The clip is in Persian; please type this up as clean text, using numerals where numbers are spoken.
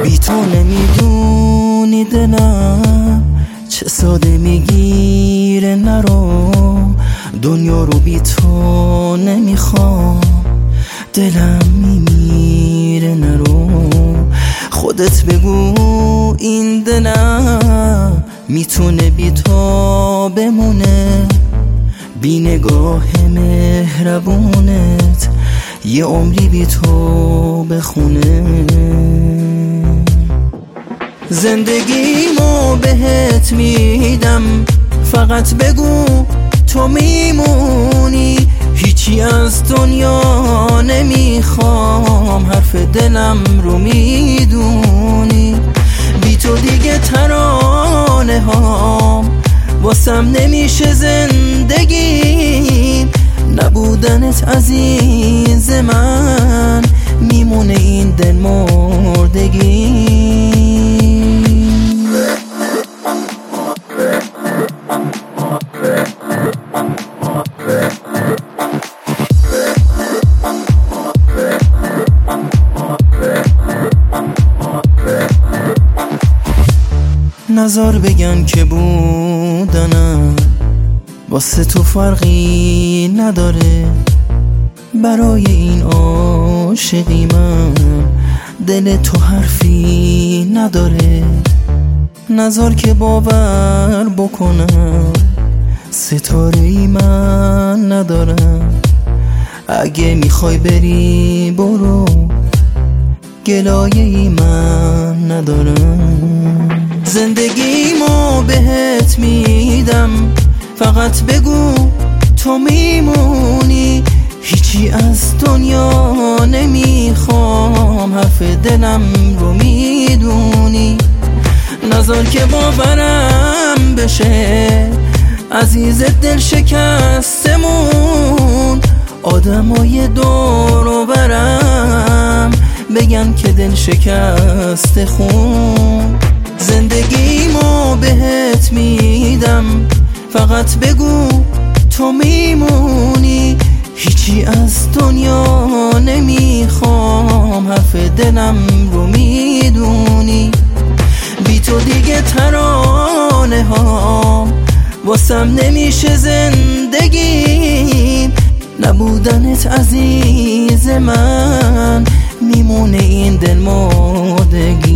بی تو نمیدونی دلم چه ساده میگیره، نرو دنیا رو بی تو نمیخوام، دلم میمیره، نرو خودت بگو این دلم میتونه بی تو بمونه، بی نگاه مهربونت یه عمری بی تو بخونه. زندگیمو بهت میدم، فقط بگو تو میمونی، هیچی از دنیا نمیخوام، حرف دلم رو میدونی، بی تو دیگه ترانه هام واسم نمیشه زندگی، نبودنت عزیز من میمونه این دل مردگی. نظر بگن که بودنم واسه تو فرقی نداره، برای این عاشقی من دل تو حرفی نداره، نظر که باور بکنم ستاره ای من ندارم، اگه میخوای بری برو گلایه ای من ندارم. زندگیمو بهت میدم، فقط بگو تو میمونی، هیچی از دنیا نمیخوام، حرف دلم رو میدونی، نظر که باورم بشه عزیز دل شکستمون، آدمای دور و برم بگن که دل شکست خون. زندگیمو بهت میدم، فقط بگو تو میمونی، هیچی از دنیا نمیخوام، حرف دلم رو میدونی، بی تو دیگه ترانه هام واسم نمیشه زندگی، نبودنت عزیز من میمونه این دل مردگی.